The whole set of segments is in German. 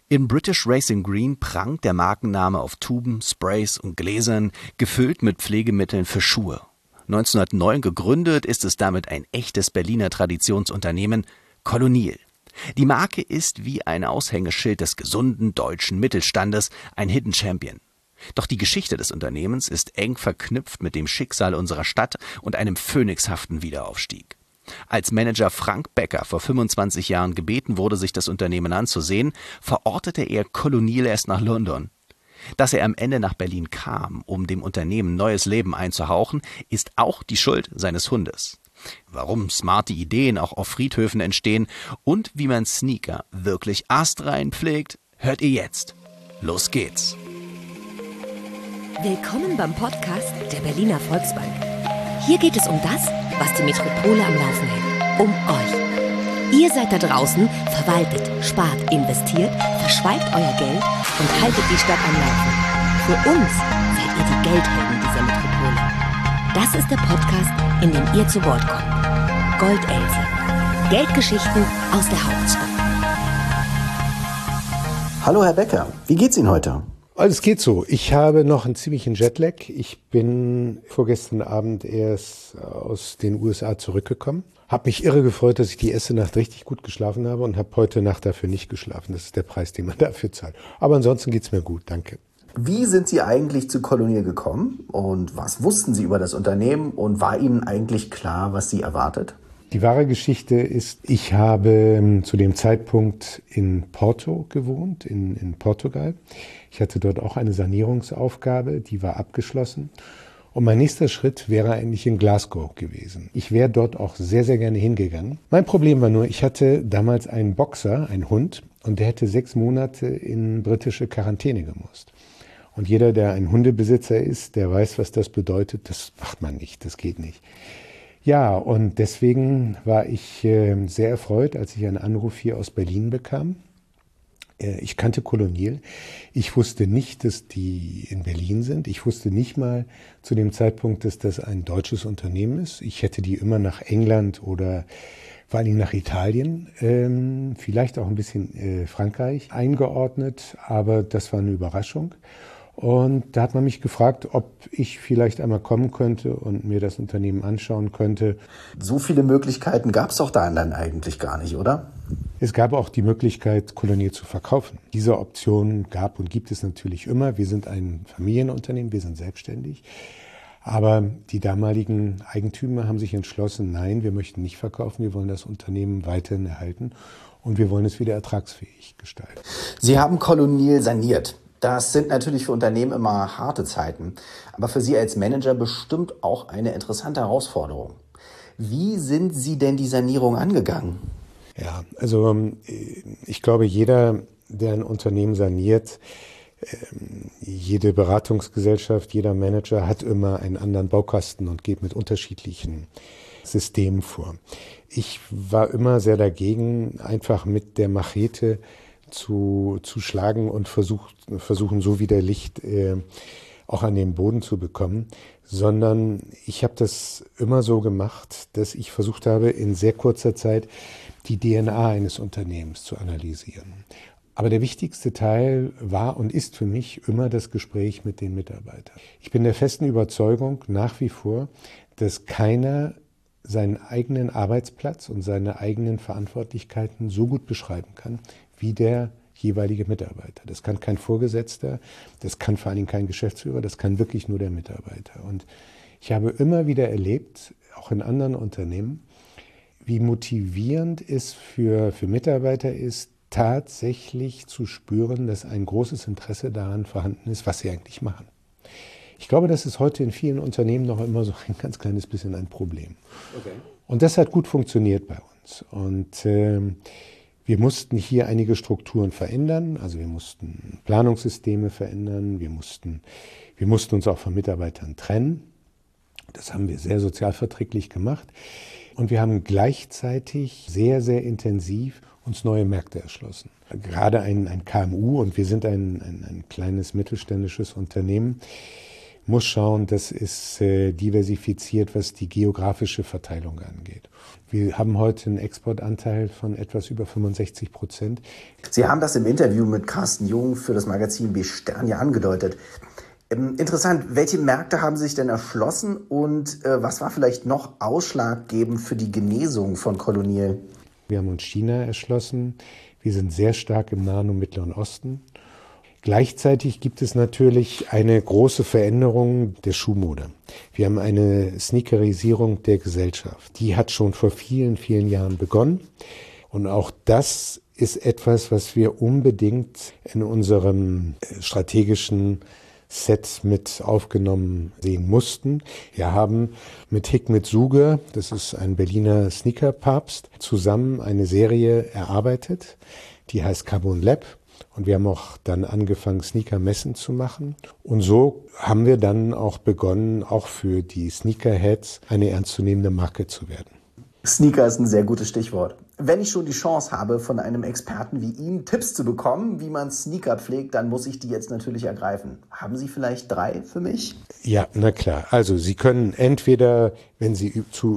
In British Racing Green prangt der Markenname auf Tuben, Sprays und Gläsern, gefüllt mit Pflegemitteln für Schuhe. 1909 gegründet, ist es damit ein echtes Berliner Traditionsunternehmen, Kolonial. Die Marke ist wie ein Aushängeschild des gesunden deutschen Mittelstandes, ein Hidden Champion. Doch die Geschichte des Unternehmens ist eng verknüpft mit dem Schicksal unserer Stadt und einem phönixhaften Wiederaufstieg. Als Manager Frank Becker vor 25 Jahren gebeten wurde, sich das Unternehmen anzusehen, verortete er Kolonial erst nach London. Dass er am Ende nach Berlin kam, um dem Unternehmen neues Leben einzuhauchen, ist auch die Schuld seines Hundes. Warum smarte Ideen auch auf Friedhöfen entstehen und wie man Sneaker wirklich astrein pflegt, hört ihr jetzt. Los geht's! Willkommen beim Podcast der Berliner Volksbank. Hier geht es um das, was die Metropole am Laufen hält. Um euch. Ihr seid da draußen, verwaltet, spart, investiert, verschweigt euer Geld und haltet die Stadt am Laufen. Für uns seid ihr die Geldhelden dieser Metropole. Das ist der Podcast, in dem ihr zu Wort kommt. Goldelse. Geldgeschichten aus der Hauptstadt. Hallo Herr Becker, wie geht's Ihnen heute? Alles geht so. Ich habe noch einen ziemlichen Jetlag. Ich bin vorgestern Abend erst aus den USA zurückgekommen. Habe mich irre gefreut, dass ich die erste Nacht richtig gut geschlafen habe und habe heute Nacht dafür nicht geschlafen. Das ist der Preis, den man dafür zahlt. Aber ansonsten geht's mir gut, danke. Wie sind Sie eigentlich zu Kolonial gekommen und was wussten Sie über das Unternehmen und war Ihnen eigentlich klar, was Sie erwartet? Die wahre Geschichte ist, ich habe zu dem Zeitpunkt in Porto gewohnt, in Portugal. Ich hatte dort auch eine Sanierungsaufgabe, die war abgeschlossen. Und mein nächster Schritt wäre eigentlich in Glasgow gewesen. Ich wäre dort auch sehr, sehr gerne hingegangen. Mein Problem war nur, ich hatte damals einen Boxer, einen Hund, und der hätte 6 Monate in britische Quarantäne gemusst. Und jeder, der ein Hundebesitzer ist, der weiß, was das bedeutet. Das macht man nicht, das geht nicht. Ja, und deswegen war ich sehr erfreut, als ich einen Anruf hier aus Berlin bekam. Ich kannte Kolonial. Ich wusste nicht, dass die in Berlin sind. Ich wusste nicht mal zu dem Zeitpunkt, dass das ein deutsches Unternehmen ist. Ich hätte die immer nach England oder vor allen Dingen nach Italien, vielleicht auch ein bisschen Frankreich eingeordnet, aber das war eine Überraschung. Und da hat man mich gefragt, ob ich vielleicht einmal kommen könnte und mir das Unternehmen anschauen könnte. So viele Möglichkeiten gab es doch da dann eigentlich gar nicht, oder? Es gab auch die Möglichkeit, Kolonial zu verkaufen. Diese Option gab und gibt es natürlich immer. Wir sind ein Familienunternehmen, wir sind selbstständig. Aber die damaligen Eigentümer haben sich entschlossen, nein, wir möchten nicht verkaufen, wir wollen das Unternehmen weiterhin erhalten und wir wollen es wieder ertragsfähig gestalten. Sie haben Kolonial saniert. Das sind natürlich für Unternehmen immer harte Zeiten, aber für Sie als Manager bestimmt auch eine interessante Herausforderung. Wie sind Sie denn die Sanierung angegangen? Ja, also ich glaube, jeder, der ein Unternehmen saniert, jede Beratungsgesellschaft, jeder Manager hat immer einen anderen Baukasten und geht mit unterschiedlichen Systemen vor. Ich war immer sehr dagegen, einfach mit der Machete zu schlagen und versuchen so wieder Licht auch an den Boden zu bekommen, sondern ich habe das immer so gemacht, dass ich versucht habe, in sehr kurzer Zeit die DNA eines Unternehmens zu analysieren. Aber der wichtigste Teil war und ist für mich immer das Gespräch mit den Mitarbeitern. Ich bin der festen Überzeugung nach wie vor, dass keiner seinen eigenen Arbeitsplatz und seine eigenen Verantwortlichkeiten so gut beschreiben kann, wie der jeweilige Mitarbeiter. Das kann kein Vorgesetzter, das kann vor allen Dingen kein Geschäftsführer, das kann wirklich nur der Mitarbeiter. Und ich habe immer wieder erlebt, auch in anderen Unternehmen, wie motivierend es für Mitarbeiter ist, tatsächlich zu spüren, dass ein großes Interesse daran vorhanden ist, was sie eigentlich machen. Ich glaube, das ist heute in vielen Unternehmen noch immer so ein ganz kleines bisschen ein Problem. Okay. Und das hat gut funktioniert bei uns. Und wir mussten hier einige Strukturen verändern, also wir mussten Planungssysteme verändern, wir mussten uns auch von Mitarbeitern trennen. Das haben wir sehr sozialverträglich gemacht. Und wir haben gleichzeitig sehr, sehr intensiv uns neue Märkte erschlossen. Gerade ein KMU, und wir sind ein kleines mittelständisches Unternehmen. muss schauen, dass es diversifiziert, was die geografische Verteilung angeht. Wir haben heute einen Exportanteil von etwas über 65%. Sie haben das im Interview mit Carsten Jung für das Magazin B-Stern ja angedeutet. Interessant, welche Märkte haben sich denn erschlossen und was war vielleicht noch ausschlaggebend für die Genesung von Colonial? Wir haben uns China erschlossen. Wir sind sehr stark im Nahen und Mittleren Osten. Gleichzeitig gibt es natürlich eine große Veränderung der Schuhmode. Wir haben eine Sneakerisierung der Gesellschaft. Die hat schon vor vielen, vielen Jahren begonnen. Und auch das ist etwas, was wir unbedingt in unserem strategischen Set mit aufgenommen sehen mussten. Wir haben mit Hikmet Suge, das ist ein Berliner Sneaker-Papst, zusammen eine Serie erarbeitet, die heißt Carbon Lab. Und wir haben auch dann angefangen, Sneaker-Messen zu machen. Und so haben wir dann auch begonnen, auch für die Sneakerheads eine ernstzunehmende Marke zu werden. Sneaker ist ein sehr gutes Stichwort. Wenn ich schon die Chance habe, von einem Experten wie Ihnen Tipps zu bekommen, wie man Sneaker pflegt, dann muss ich die jetzt natürlich ergreifen. Haben Sie vielleicht 3 für mich? Ja, na klar. Also Sie können entweder, wenn Sie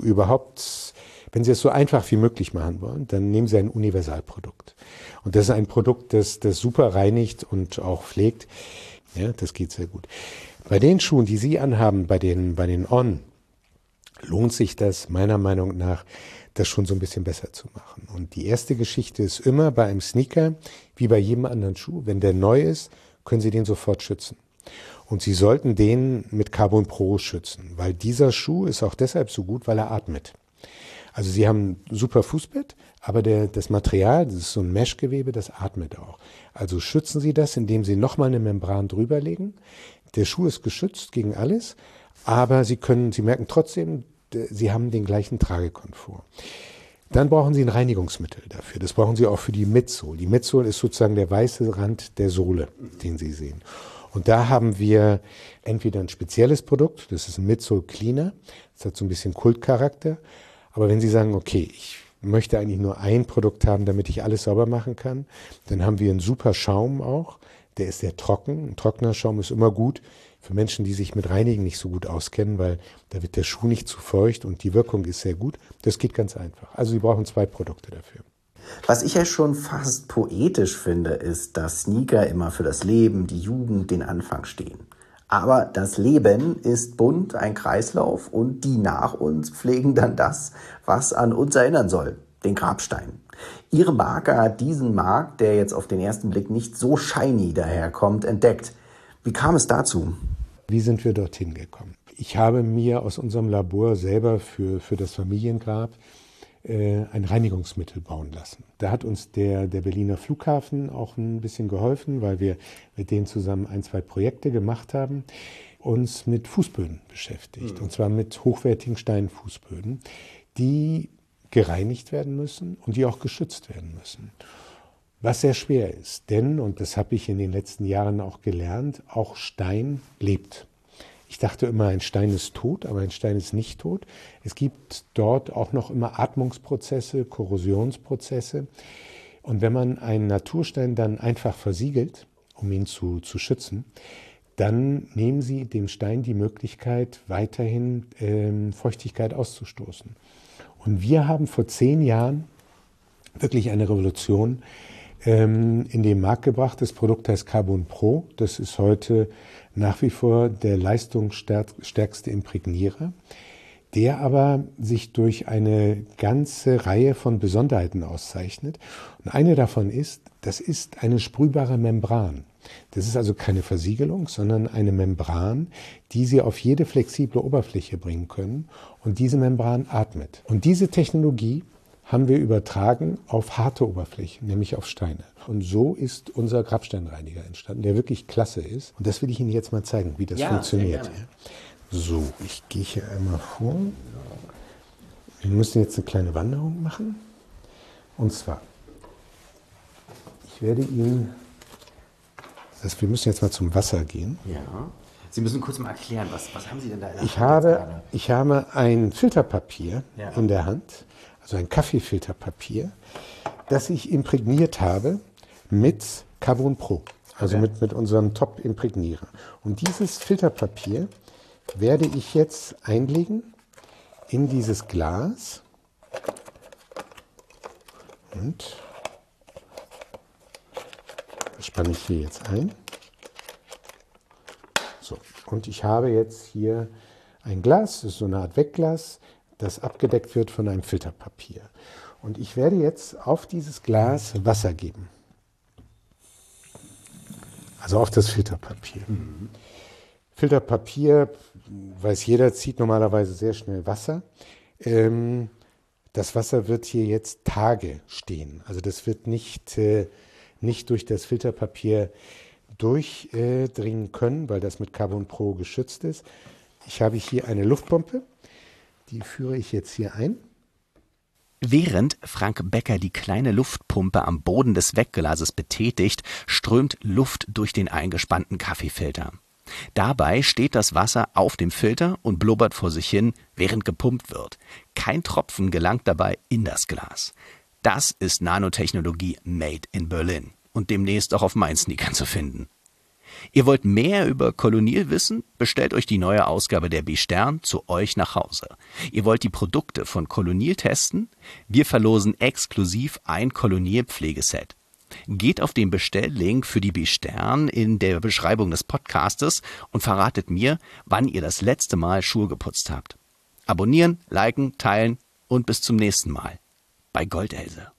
es so einfach wie möglich machen wollen, dann nehmen Sie ein Universalprodukt. Und das ist ein Produkt, das super reinigt und auch pflegt. Ja, das geht sehr gut. Bei den Schuhen, die Sie anhaben, bei den On, lohnt sich das meiner Meinung nach, das schon so ein bisschen besser zu machen. Und die erste Geschichte ist immer bei einem Sneaker, wie bei jedem anderen Schuh, wenn der neu ist, können Sie den sofort schützen. Und Sie sollten den mit Carbon Pro schützen, weil dieser Schuh ist auch deshalb so gut, weil er atmet. Also Sie haben ein super Fußbett, aber das Material, das ist so ein Meshgewebe, das atmet auch. Also schützen Sie das, indem Sie nochmal eine Membran drüber legen. Der Schuh ist geschützt gegen alles, aber Sie merken trotzdem, Sie haben den gleichen Tragekomfort. Dann brauchen Sie ein Reinigungsmittel dafür. Das brauchen Sie auch für die Midsole. Die Midsole ist sozusagen der weiße Rand der Sohle, den Sie sehen. Und da haben wir entweder ein spezielles Produkt, das ist ein Midsole Cleaner, das hat so ein bisschen Kultcharakter. Aber wenn Sie sagen, okay, ich möchte eigentlich nur ein Produkt haben, damit ich alles sauber machen kann, dann haben wir einen super Schaum auch. Der ist sehr trocken. Ein trockener Schaum ist immer gut für Menschen, die sich mit Reinigen nicht so gut auskennen, weil da wird der Schuh nicht zu feucht und die Wirkung ist sehr gut. Das geht ganz einfach. Also Sie brauchen 2 Produkte dafür. Was ich ja schon fast poetisch finde, ist, dass Sneaker immer für das Leben, die Jugend, den Anfang stehen. Aber das Leben ist bunt, ein Kreislauf und die nach uns pflegen dann das, was an uns erinnern soll, den Grabstein. Ihre Marke hat diesen Markt, der jetzt auf den ersten Blick nicht so shiny daherkommt, entdeckt. Wie kam es dazu? Wie sind wir dorthin gekommen? Ich habe mir aus unserem Labor selber für das Familiengrab ein Reinigungsmittel bauen lassen. Da hat uns der Berliner Flughafen auch ein bisschen geholfen, weil wir mit denen zusammen 1, 2 Projekte gemacht haben, uns mit Fußböden beschäftigt. Und zwar mit hochwertigen Steinfußböden, die gereinigt werden müssen und die auch geschützt werden müssen. Was sehr schwer ist, denn, und das habe ich in den letzten Jahren auch gelernt, auch Stein lebt. Ich dachte immer, ein Stein ist tot, aber ein Stein ist nicht tot. Es gibt dort auch noch immer Atmungsprozesse, Korrosionsprozesse. Und wenn man einen Naturstein dann einfach versiegelt, um ihn zu schützen, dann nehmen Sie dem Stein die Möglichkeit, weiterhin Feuchtigkeit auszustoßen. Und wir haben vor 10 Jahren wirklich eine Revolution in den Markt gebracht. Das Produkt heißt Carbon Pro. Das ist heute nach wie vor der leistungsstärkste Imprägnierer, der aber sich durch eine ganze Reihe von Besonderheiten auszeichnet. Und eine davon ist, das ist eine sprühbare Membran. Das ist also keine Versiegelung, sondern eine Membran, die Sie auf jede flexible Oberfläche bringen können. Und diese Membran atmet. Und diese Technologie haben wir übertragen auf harte Oberflächen, nämlich auf Steine. Und so ist unser Grabsteinreiniger entstanden, der wirklich klasse ist. Und das will ich Ihnen jetzt mal zeigen, wie das funktioniert. So, ich gehe hier einmal vor. Wir müssen jetzt eine kleine Wanderung machen. Und zwar, ich werde Ihnen, wir müssen jetzt mal zum Wasser gehen. Ja. Sie müssen kurz mal erklären, was haben Sie denn da in der Hand? Ich habe ein Filterpapier in der Hand, also ein Kaffeefilterpapier, das ich imprägniert habe mit Carbon Pro. Also Okay. mit unserem Top-Imprägnierer. Und dieses Filterpapier werde ich jetzt einlegen in dieses Glas. Und das spanne ich hier jetzt ein. So, und ich habe jetzt hier ein Glas, das ist so eine Art Wegglas, das abgedeckt wird von einem Filterpapier. Und ich werde jetzt auf dieses Glas Wasser geben. Also auf das Filterpapier. Filterpapier, weiß jeder, zieht normalerweise sehr schnell Wasser. Das Wasser wird hier jetzt Tage stehen. Also das wird nicht durch das Filterpapier durchdringen können, weil das mit Carbon Pro geschützt ist. Ich habe hier eine Luftpumpe, die führe ich jetzt hier ein. Während Frank Becker die kleine Luftpumpe am Boden des Wegglases betätigt, strömt Luft durch den eingespannten Kaffeefilter. Dabei steht das Wasser auf dem Filter und blubbert vor sich hin, während gepumpt wird. Kein Tropfen gelangt dabei in das Glas. Das ist Nanotechnologie made in Berlin und demnächst auch auf meinen Sneakern zu finden. Ihr wollt mehr über Colonial wissen? Bestellt euch die neue Ausgabe der B-Stern zu euch nach Hause. Ihr wollt die Produkte von Colonial testen? Wir verlosen exklusiv ein Colonial-Pflegeset. Geht auf den Bestelllink für die B-Stern in der Beschreibung des Podcastes und verratet mir, wann ihr das letzte Mal Schuhe geputzt habt. Abonnieren, liken, teilen und bis zum nächsten Mal bei Goldelse.